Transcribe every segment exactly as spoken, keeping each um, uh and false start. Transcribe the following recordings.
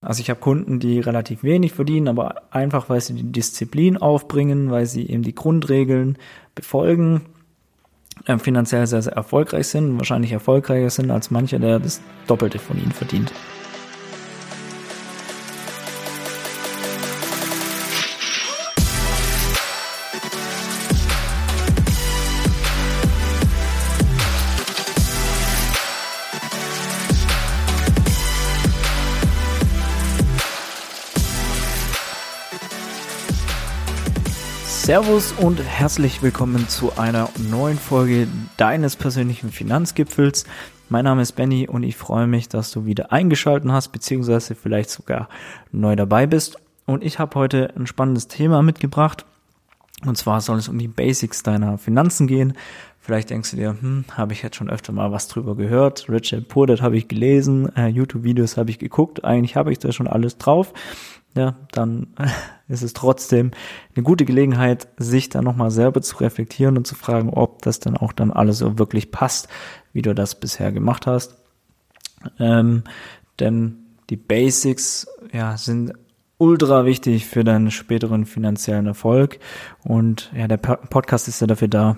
Also ich habe Kunden, die relativ wenig verdienen, aber einfach, weil sie die Disziplin aufbringen, weil sie eben die Grundregeln befolgen, äh, finanziell sehr, sehr erfolgreich sind, wahrscheinlich erfolgreicher sind als mancher, der das Doppelte von ihnen verdient. Servus und herzlich willkommen zu einer neuen Folge deines persönlichen Finanzgipfels. Mein Name ist Benny und ich freue mich, dass du wieder eingeschaltet hast, beziehungsweise vielleicht sogar neu dabei bist. Und ich habe heute ein spannendes Thema mitgebracht. Und zwar soll es um die Basics deiner Finanzen gehen. Vielleicht denkst du dir, hm, habe ich jetzt schon öfter mal was drüber gehört. Rich Dad Poor Dad habe ich gelesen, äh, YouTube-Videos habe ich geguckt. Eigentlich habe ich da schon alles drauf. Ja, dann ist es trotzdem eine gute Gelegenheit, sich da nochmal selber zu reflektieren und zu fragen, ob das dann auch dann alles so wirklich passt, wie du das bisher gemacht hast. Ähm, denn die Basics, ja, sind ultra wichtig für deinen späteren finanziellen Erfolg. Und ja, der Podcast ist ja dafür da,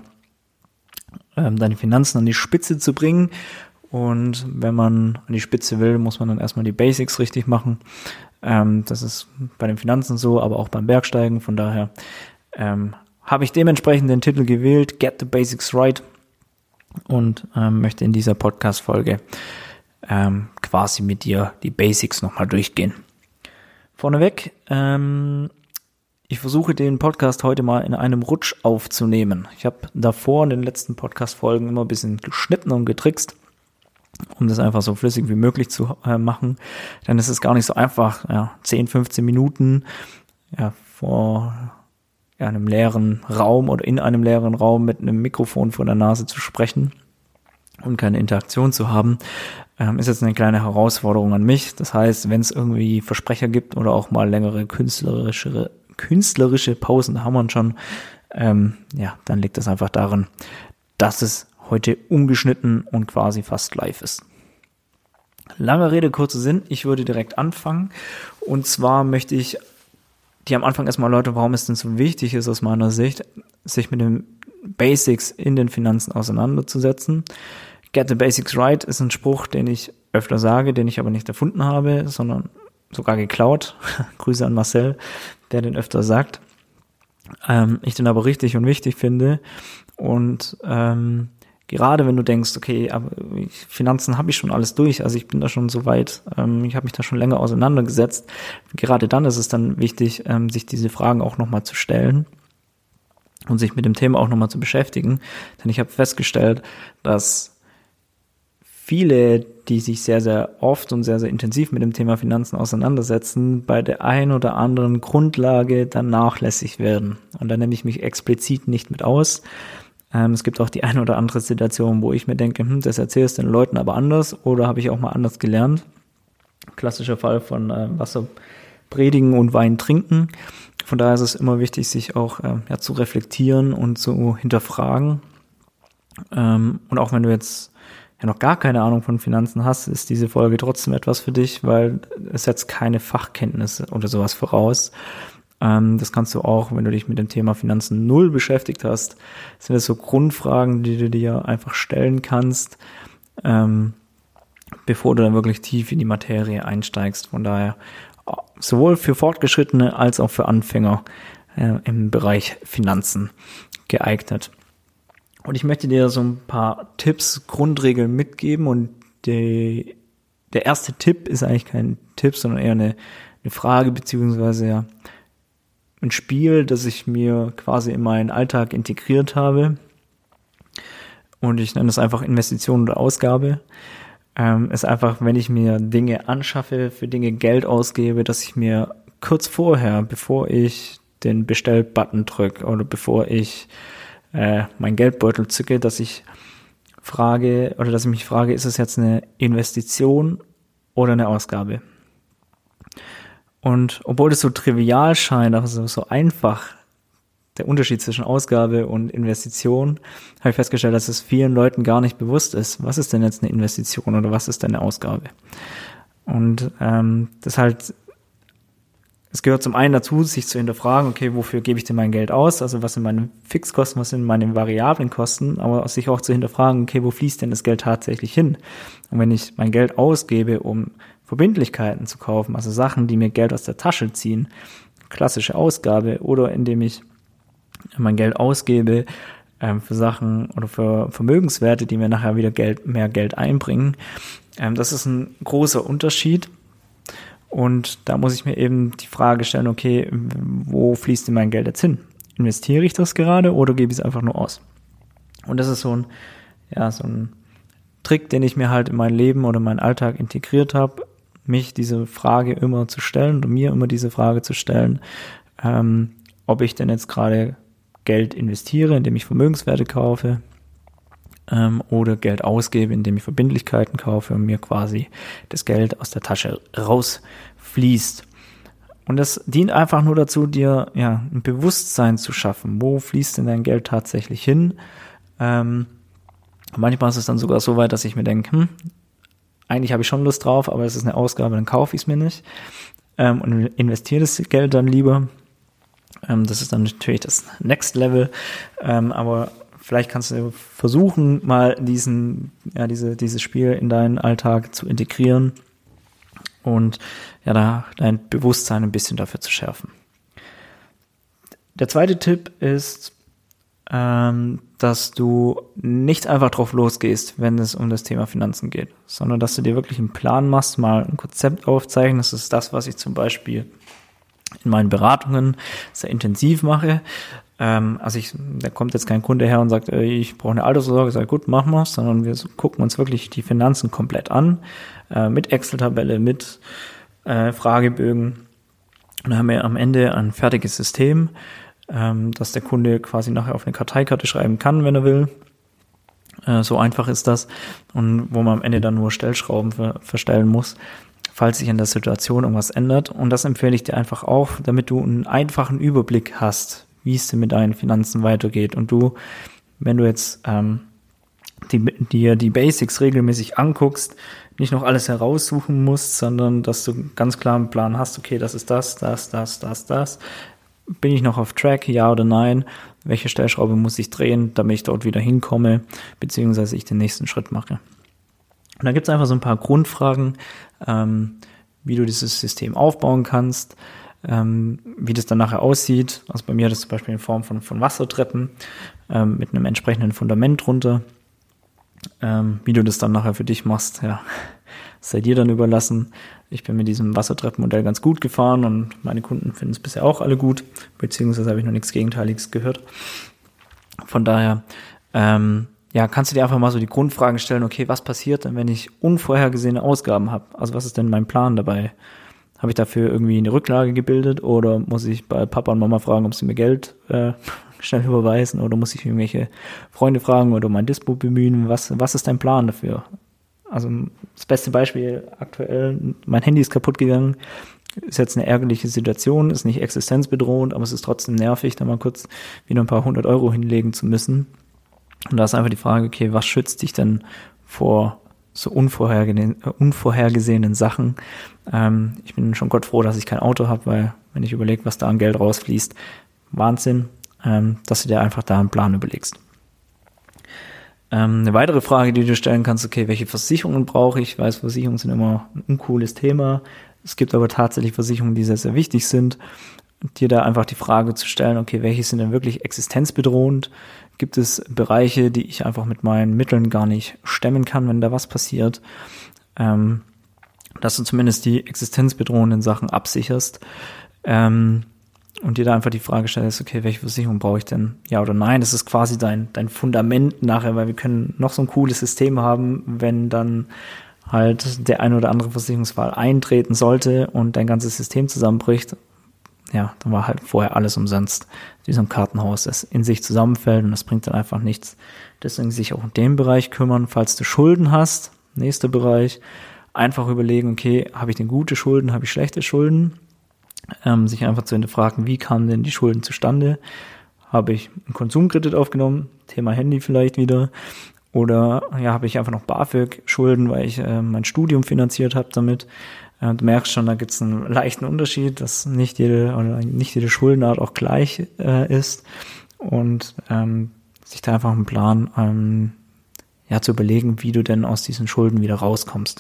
ähm, deine Finanzen an die Spitze zu bringen. Und wenn man an die Spitze will, muss man dann erstmal die Basics richtig machen. Ähm, das ist bei den Finanzen so, aber auch beim Bergsteigen. Von daher ähm, habe ich dementsprechend den Titel gewählt, Get the Basics Right. Und ähm, möchte in dieser Podcast-Folge ähm, quasi mit dir die Basics nochmal durchgehen. Vorneweg, ähm, ich versuche den Podcast heute mal in einem Rutsch aufzunehmen. Ich habe davor in den letzten Podcast-Folgen immer ein bisschen geschnitten und getrickst, um das einfach so flüssig wie möglich zu äh, machen. Denn es ist gar nicht so einfach, ja, zehn, fünfzehn Minuten ja, vor ja, einem leeren Raum oder in einem leeren Raum mit einem Mikrofon vor der Nase zu sprechen und keine Interaktion zu haben, ähm, ist jetzt eine kleine Herausforderung an mich. Das heißt, wenn es irgendwie Versprecher gibt oder auch mal längere künstlerische, künstlerische Pausen, haben wir schon, ähm, ja, dann liegt das einfach daran, dass es heute ungeschnitten und quasi fast live ist. Lange Rede, kurzer Sinn. Ich würde direkt anfangen. Und zwar möchte ich dir am Anfang erstmal erläutern, warum es denn so wichtig ist aus meiner Sicht, sich mit den Basics in den Finanzen auseinanderzusetzen. Get the Basics Right ist ein Spruch, den ich öfter sage, den ich aber nicht erfunden habe, sondern sogar geklaut. Grüße an Marcel, der den öfter sagt. Ähm, ich den aber richtig und wichtig finde. Und ähm, gerade wenn du denkst, okay, aber Finanzen habe ich schon alles durch, also ich bin da schon so weit, ähm, ich habe mich da schon länger auseinandergesetzt, gerade dann ist es dann wichtig, ähm, sich diese Fragen auch nochmal zu stellen und sich mit dem Thema auch nochmal zu beschäftigen, denn ich habe festgestellt, dass viele, die sich sehr, sehr oft und sehr, sehr intensiv mit dem Thema Finanzen auseinandersetzen, bei der ein oder anderen Grundlage dann nachlässig werden. Und da nehme ich mich explizit nicht mit aus. Ähm, es gibt auch die eine oder andere Situation, wo ich mir denke, hm, das erzählst du den Leuten aber anders oder habe ich auch mal anders gelernt. Klassischer Fall von äh, Wasser predigen und Wein trinken. Von daher ist es immer wichtig, sich auch äh, ja, zu reflektieren und zu hinterfragen. Ähm, und auch wenn du jetzt ja noch gar keine Ahnung von Finanzen hast, ist diese Folge trotzdem etwas für dich, weil es setzt keine Fachkenntnisse oder sowas voraus. Ähm, das kannst du auch, wenn du dich mit dem Thema Finanzen null beschäftigt hast, sind das so Grundfragen, die du dir einfach stellen kannst, ähm, bevor du dann wirklich tief in die Materie einsteigst. Von daher sowohl für Fortgeschrittene als auch für Anfänger äh, im Bereich Finanzen geeignet. Und ich möchte dir so ein paar Tipps, Grundregeln mitgeben und die, der erste Tipp ist eigentlich kein Tipp, sondern eher eine, eine Frage beziehungsweise ja, ein Spiel, das ich mir quasi in meinen Alltag integriert habe und ich nenne es einfach Investition oder Ausgabe. Ähm, ist einfach, wenn ich mir Dinge anschaffe, für Dinge Geld ausgebe, dass ich mir kurz vorher, bevor ich den Bestell-Button drücke oder bevor ich äh, mein Geldbeutel zücke, dass ich frage oder dass ich mich frage, ist es jetzt eine Investition oder eine Ausgabe? Und obwohl es so trivial scheint, also so einfach, der Unterschied zwischen Ausgabe und Investition, habe ich festgestellt, dass es vielen Leuten gar nicht bewusst ist. Was ist denn jetzt eine Investition oder was ist denn eine Ausgabe? Und ähm, das halt, es gehört zum einen dazu, sich zu hinterfragen, okay, wofür gebe ich denn mein Geld aus? Also was sind meine Fixkosten, was sind meine variablen Kosten? Aber sich auch zu hinterfragen, okay, wo fließt denn das Geld tatsächlich hin? Und wenn ich mein Geld ausgebe, um Verbindlichkeiten zu kaufen, also Sachen, die mir Geld aus der Tasche ziehen, klassische Ausgabe, oder indem ich mein Geld ausgebe ähm, für Sachen oder für Vermögenswerte, die mir nachher wieder Geld, mehr Geld einbringen, ähm, das ist ein großer Unterschied. Und da muss ich mir eben die Frage stellen, okay, wo fließt denn mein Geld jetzt hin? Investiere ich das gerade oder gebe ich es einfach nur aus? Und das ist so ein, ja, so ein Trick, den ich mir halt in mein Leben oder meinen Alltag integriert habe, mich diese Frage immer zu stellen und mir immer diese Frage zu stellen, ähm, ob ich denn jetzt gerade Geld investiere, indem ich Vermögenswerte kaufe, ähm, oder Geld ausgebe, indem ich Verbindlichkeiten kaufe und mir quasi das Geld aus der Tasche rausfließt. Und das dient einfach nur dazu, dir ja ein Bewusstsein zu schaffen. Wo fließt denn dein Geld tatsächlich hin? Ähm, manchmal ist es dann sogar so weit, dass ich mir denke, hm, eigentlich habe ich schon Lust drauf, aber es ist eine Ausgabe, dann kaufe ich es mir nicht, ähm, und investiere das Geld dann lieber. Ähm, das ist dann natürlich das Next Level, ähm, aber vielleicht kannst du versuchen, mal diesen, ja, diese, dieses Spiel in deinen Alltag zu integrieren und ja, da dein Bewusstsein ein bisschen dafür zu schärfen. Der zweite Tipp ist, ähm, dass du nicht einfach drauf losgehst, wenn es um das Thema Finanzen geht, sondern dass du dir wirklich einen Plan machst, mal ein Konzept aufzeichnest. Das ist das, was ich zum Beispiel in meinen Beratungen sehr intensiv mache. Ähm, also ich, da kommt jetzt kein Kunde her und sagt, ey, ich brauche eine Altersvorsorge, ich sage, gut, machen wir es, sondern wir gucken uns wirklich die Finanzen komplett an, äh, mit Excel-Tabelle, mit äh, Fragebögen. Und dann haben wir am Ende ein fertiges System, ähm, dass der Kunde quasi nachher auf eine Karteikarte schreiben kann, wenn er will. Äh, so einfach ist das. Und wo man am Ende dann nur Stellschrauben ver- verstellen muss, falls sich in der Situation irgendwas ändert. Und das empfehle ich dir einfach auch, damit du einen einfachen Überblick hast, wie es dir mit deinen Finanzen weitergeht. Und du, wenn du jetzt ähm, die, dir die Basics regelmäßig anguckst, nicht noch alles heraussuchen musst, sondern dass du ganz klar einen Plan hast, okay, das ist das, das, das, das, das. Bin ich noch auf Track, ja oder nein? Welche Stellschraube muss ich drehen, damit ich dort wieder hinkomme, beziehungsweise ich den nächsten Schritt mache? Und da gibt es einfach so ein paar Grundfragen, ähm, wie du dieses System aufbauen kannst, ähm, wie das dann nachher aussieht. Also bei mir hat das zum Beispiel in Form von, von Wassertreppen ähm, mit einem entsprechenden Fundament drunter. Ähm, wie du das dann nachher für dich machst, ja, sei dir dann überlassen. Ich bin mit diesem Wassertreppenmodell ganz gut gefahren und meine Kunden finden es bisher auch alle gut, beziehungsweise habe ich noch nichts Gegenteiliges gehört. Von daher, ähm, ja, kannst du dir einfach mal so die Grundfragen stellen, okay, was passiert denn, wenn ich unvorhergesehene Ausgaben habe? Also was ist denn mein Plan dabei? Habe ich dafür irgendwie eine Rücklage gebildet oder muss ich bei Papa und Mama fragen, ob sie mir Geld äh, schnell überweisen oder muss ich irgendwelche Freunde fragen oder mein Dispo bemühen? Was, was ist dein Plan dafür? Also das beste Beispiel aktuell, mein Handy ist kaputt gegangen, ist jetzt eine ärgerliche Situation, ist nicht existenzbedrohend, aber es ist trotzdem nervig, da mal kurz wieder ein paar hundert Euro hinlegen zu müssen. Und da ist einfach die Frage, okay, was schützt dich denn vor so unvorhergesehenen, unvorhergesehenen Sachen? Ähm, ich bin schon Gott froh, dass ich kein Auto habe, weil wenn ich überlege, was da an Geld rausfließt, Wahnsinn, ähm, dass du dir einfach da einen Plan überlegst. Ähm, eine weitere Frage, die du stellen kannst, okay, welche Versicherungen brauche ich? Ich weiß, Versicherungen sind immer ein uncooles Thema. Es gibt aber tatsächlich Versicherungen, die sehr, sehr wichtig sind. Und dir da einfach die Frage zu stellen, okay, welche sind denn wirklich existenzbedrohend? Gibt es Bereiche, die ich einfach mit meinen Mitteln gar nicht stemmen kann, wenn da was passiert? Ähm, dass du zumindest die existenzbedrohenden Sachen absicherst. Ähm, und dir da einfach die Frage stellst, okay, welche Versicherung brauche ich denn? Ja oder nein? Das ist quasi dein, dein Fundament nachher, weil wir können noch so ein cooles System haben, wenn dann halt der ein oder andere Versicherungsfall eintreten sollte und dein ganzes System zusammenbricht. Ja, dann war halt vorher alles umsonst, wie so ein Kartenhaus, das in sich zusammenfällt und das bringt dann einfach nichts. Deswegen sich auch in dem Bereich kümmern, falls du Schulden hast, nächster Bereich, einfach überlegen, okay, habe ich denn gute Schulden, habe ich schlechte Schulden? Ähm, sich einfach zu hinterfragen, wie kamen denn die Schulden zustande? Habe ich einen Konsumkredit aufgenommen? Thema Handy vielleicht wieder. Oder ja, habe ich einfach noch BAföG-Schulden, weil ich äh, mein Studium finanziert habe damit. Äh, du merkst schon, da gibt es einen leichten Unterschied, dass nicht jede oder nicht jede Schuldenart auch gleich äh, ist. Und ähm, sich da einfach einen Plan ähm, ja, zu überlegen, wie du denn aus diesen Schulden wieder rauskommst.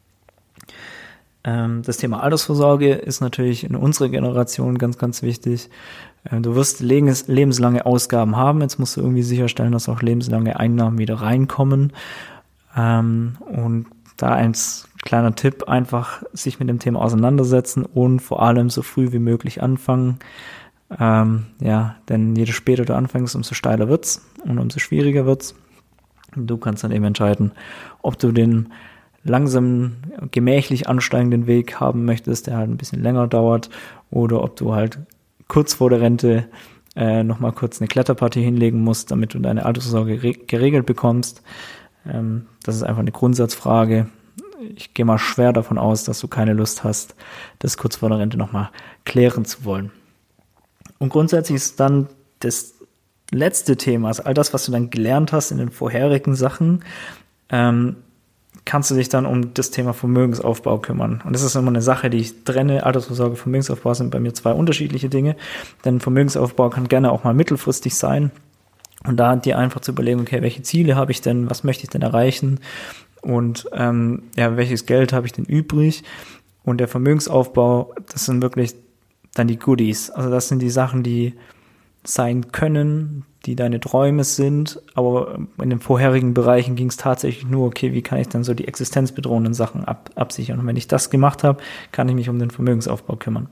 Ähm, das Thema Altersvorsorge ist natürlich in unserer Generation ganz, ganz wichtig. Ähm, du wirst lebens- lebenslange Ausgaben haben. Jetzt musst du irgendwie sicherstellen, dass auch lebenslange Einnahmen wieder reinkommen. Ähm, und da ein kleiner Tipp, einfach sich mit dem Thema auseinandersetzen und vor allem so früh wie möglich anfangen. Ähm, ja, denn je später du anfängst, umso steiler wird's und umso schwieriger wird's. Du kannst dann eben entscheiden, ob du den langsam, gemächlich ansteigenden Weg haben möchtest, der halt ein bisschen länger dauert, oder ob du halt kurz vor der Rente äh, nochmal kurz eine Kletterpartie hinlegen musst, damit du deine Altersvorsorge re- geregelt bekommst. Ähm, das ist einfach eine Grundsatzfrage. Ich gehe mal schwer davon aus, dass du keine Lust hast, das kurz vor der Rente nochmal klären zu wollen. Und grundsätzlich ist dann das letzte Thema, also all das, was du dann gelernt hast in den vorherigen Sachen, ähm, kannst du dich dann um das Thema Vermögensaufbau kümmern. Und das ist immer eine Sache, die ich trenne. Altersvorsorge, Vermögensaufbau sind bei mir zwei unterschiedliche Dinge. Denn Vermögensaufbau kann gerne auch mal mittelfristig sein. Und da dir einfach zu überlegen, okay, welche Ziele habe ich denn, was möchte ich denn erreichen und ähm, ja, welches Geld habe ich denn übrig? Und der Vermögensaufbau, das sind wirklich dann die Goodies. Also das sind die Sachen, die sein können, die deine Träume sind, aber in den vorherigen Bereichen ging es tatsächlich nur, okay, wie kann ich dann so die existenzbedrohenden Sachen ab, absichern? Und wenn ich das gemacht habe, kann ich mich um den Vermögensaufbau kümmern.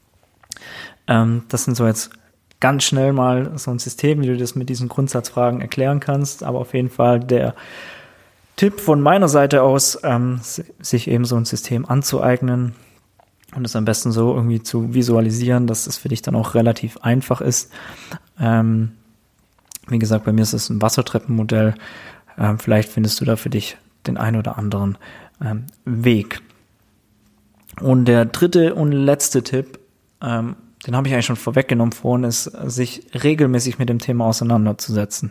Ähm, das sind so jetzt ganz schnell mal so ein System, wie du das mit diesen Grundsatzfragen erklären kannst, aber auf jeden Fall der Tipp von meiner Seite aus, ähm, sich eben so ein System anzueignen und es am besten so irgendwie zu visualisieren, dass es für dich dann auch relativ einfach ist. Ähm, wie gesagt, bei mir ist es ein Wassertreppenmodell. Ähm, vielleicht findest du da für dich den ein oder anderen ähm, Weg. Und der dritte und letzte Tipp, ähm, den habe ich eigentlich schon vorweggenommen vorhin, ist, sich regelmäßig mit dem Thema auseinanderzusetzen.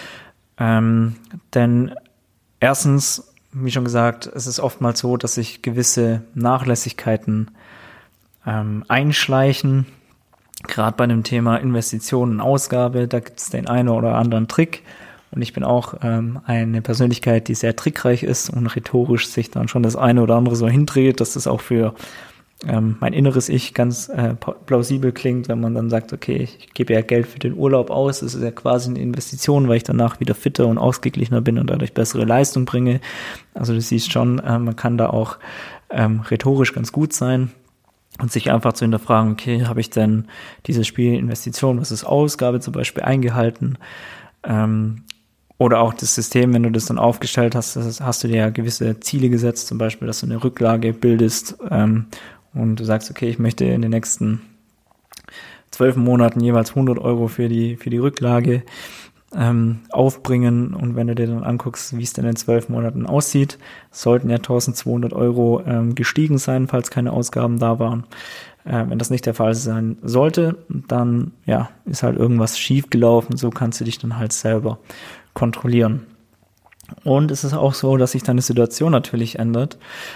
Ähm, denn erstens, wie schon gesagt, es ist oftmals so, dass sich gewisse Nachlässigkeiten ähm, einschleichen. Gerade bei dem Thema Investitionen und Ausgabe, da gibt es den einen oder anderen Trick. Und ich bin auch ähm, eine Persönlichkeit, die sehr trickreich ist und rhetorisch sich dann schon das eine oder andere so hindreht, dass das auch für ähm, mein inneres Ich ganz äh, plausibel klingt, wenn man dann sagt, okay, ich gebe ja Geld für den Urlaub aus, das ist ja quasi eine Investition, weil ich danach wieder fitter und ausgeglichener bin und dadurch bessere Leistung bringe. Also du siehst schon, äh, man kann da auch ähm, rhetorisch ganz gut sein und sich einfach zu hinterfragen, okay, habe ich denn dieses Spiel Investition, was ist Ausgabe zum Beispiel eingehalten? Ähm, Oder auch das System, wenn du das dann aufgestellt hast, das hast du dir ja gewisse Ziele gesetzt, zum Beispiel, dass du eine Rücklage bildest ähm, und du sagst, okay, ich möchte in den nächsten zwölf Monaten jeweils hundert Euro für die für die Rücklage ähm, aufbringen. Und wenn du dir dann anguckst, wie es denn in zwölf Monaten aussieht, sollten ja eintausendzweihundert Euro ähm, gestiegen sein, falls keine Ausgaben da waren. Äh, wenn das nicht der Fall sein sollte, dann ja ist halt irgendwas schief gelaufen. So kannst du dich dann halt selber kontrollieren. Und es ist auch so, dass sich deine Situation natürlich ändert,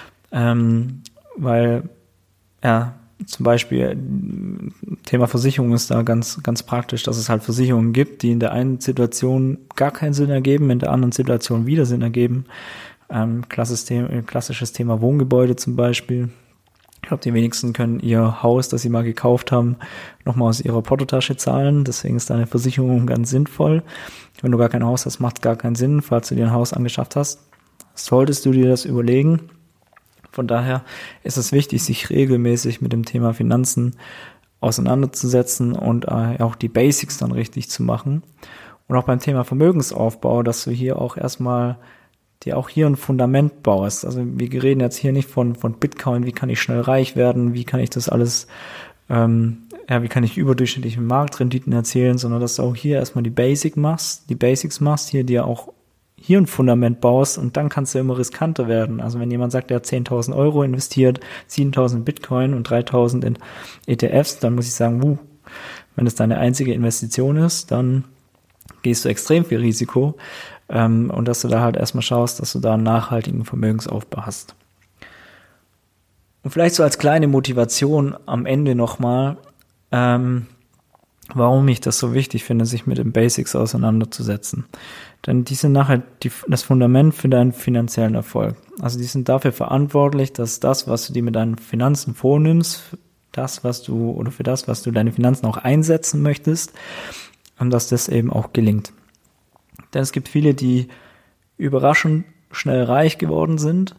ähm, weil ja zum Beispiel Thema Versicherung ist da ganz ganz praktisch, dass es halt Versicherungen gibt, die in der einen Situation gar keinen Sinn ergeben, in der anderen Situation wieder Sinn ergeben. Ähm, klassisches Thema, klassisches Thema Wohngebäude zum Beispiel. Ich glaube, die wenigsten können ihr Haus, das sie mal gekauft haben, nochmal aus ihrer Portotasche zahlen. Deswegen ist deine Versicherung ganz sinnvoll. Wenn du gar kein Haus hast, macht es gar keinen Sinn. Falls du dir ein Haus angeschafft hast, solltest du dir das überlegen. Von daher ist es wichtig, sich regelmäßig mit dem Thema Finanzen auseinanderzusetzen und äh, auch die Basics dann richtig zu machen. Und auch beim Thema Vermögensaufbau, dass du hier auch erstmal dir auch hier ein Fundament baust. Also wir reden jetzt hier nicht von von Bitcoin, wie kann ich schnell reich werden, wie kann ich das alles, ähm, ja, wie kann ich überdurchschnittliche Marktrenditen erzielen, sondern dass du auch hier erstmal die Basic machst, die Basics machst, hier dir auch hier ein Fundament baust und dann kannst du immer riskanter werden. Also wenn jemand sagt, er hat zehntausend Euro investiert, siebentausend Bitcoin und dreitausend in E T Fs, dann muss ich sagen, wuh, wenn das deine einzige Investition ist, dann gehst du extrem viel Risiko. ähm, und dass du da halt erstmal schaust, dass du da einen nachhaltigen Vermögensaufbau hast. Und vielleicht so als kleine Motivation am Ende nochmal, ähm, warum ich das so wichtig finde, sich mit den Basics auseinanderzusetzen. Denn die sind nachher die, das Fundament für deinen finanziellen Erfolg. Also die sind dafür verantwortlich, dass das, was du dir mit deinen Finanzen vornimmst, das, was du, oder für das, was du deine Finanzen auch einsetzen möchtest, und dass das eben auch gelingt. Denn es gibt viele, die überraschend schnell reich geworden sind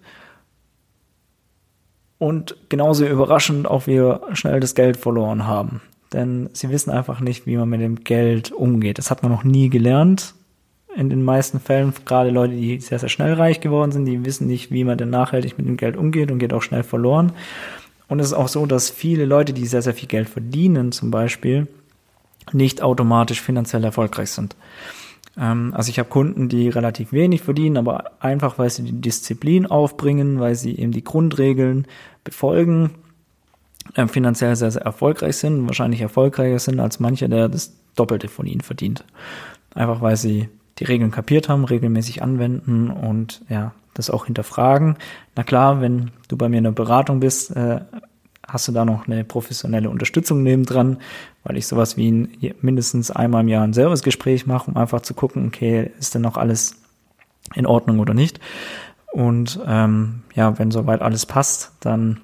und genauso überraschend auch wieder schnell das Geld verloren haben. Denn sie wissen einfach nicht, wie man mit dem Geld umgeht. Das hat man noch nie gelernt. In den meisten Fällen, gerade Leute, die sehr, sehr schnell reich geworden sind, die wissen nicht, wie man denn nachhaltig mit dem Geld umgeht und geht auch schnell verloren. Und es ist auch so, dass viele Leute, die sehr, sehr viel Geld verdienen zum Beispiel, nicht automatisch finanziell erfolgreich sind. Ähm, also ich habe Kunden, die relativ wenig verdienen, aber einfach, weil sie die Disziplin aufbringen, weil sie eben die Grundregeln befolgen, äh, finanziell sehr, sehr erfolgreich sind, wahrscheinlich erfolgreicher sind als mancher, der das Doppelte von ihnen verdient. Einfach weil sie die Regeln kapiert haben, regelmäßig anwenden und ja, das auch hinterfragen. Na klar, wenn du bei mir in der Beratung bist, äh, hast du da noch eine professionelle Unterstützung nebendran, weil ich sowas wie ein, mindestens einmal im Jahr ein Servicegespräch mache, um einfach zu gucken, okay, ist denn noch alles in Ordnung oder nicht? Und ähm, ja, wenn soweit alles passt, dann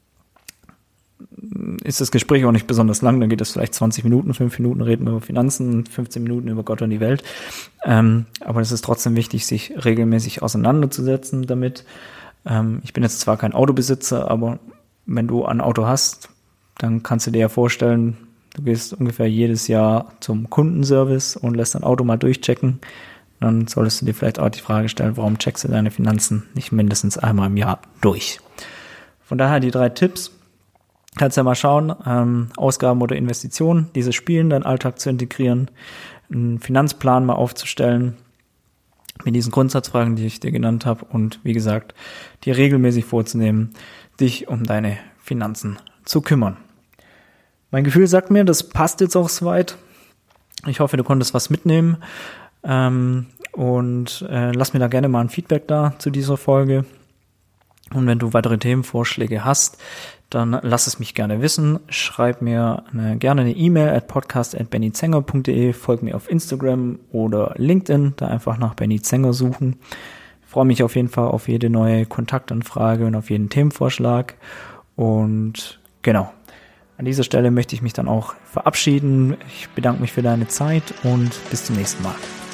ist das Gespräch auch nicht besonders lang, dann geht es vielleicht zwanzig Minuten, fünf Minuten reden wir über Finanzen, fünfzehn Minuten über Gott und die Welt. Ähm, aber es ist trotzdem wichtig, sich regelmäßig auseinanderzusetzen damit. Ähm, ich bin jetzt zwar kein Autobesitzer, aber wenn du ein Auto hast, dann kannst du dir ja vorstellen, du gehst ungefähr jedes Jahr zum Kundenservice und lässt dein Auto mal durchchecken. Dann solltest du dir vielleicht auch die Frage stellen, warum checkst du deine Finanzen nicht mindestens einmal im Jahr durch? Von daher die drei Tipps. Kannst ja mal schauen, ähm, Ausgaben oder Investitionen, diese Spiele in deinen Alltag zu integrieren, einen Finanzplan mal aufzustellen mit diesen Grundsatzfragen, die ich dir genannt habe und wie gesagt, dir regelmäßig vorzunehmen, dich um deine Finanzen zu kümmern. Mein Gefühl sagt mir, das passt jetzt auch soweit. Ich hoffe, du konntest was mitnehmen ähm, und äh, lass mir da gerne mal ein Feedback da zu dieser Folge. Und wenn du weitere Themenvorschläge hast, dann lass es mich gerne wissen. Schreib mir eine, gerne eine E-Mail at podcast at bennyzenger punkt de, folg mir auf Instagram oder LinkedIn, da einfach nach Benny Zenger suchen. Ich freue mich auf jeden Fall auf jede neue Kontaktanfrage und auf jeden Themenvorschlag. Und genau, an dieser Stelle möchte ich mich dann auch verabschieden. Ich bedanke mich für deine Zeit und bis zum nächsten Mal.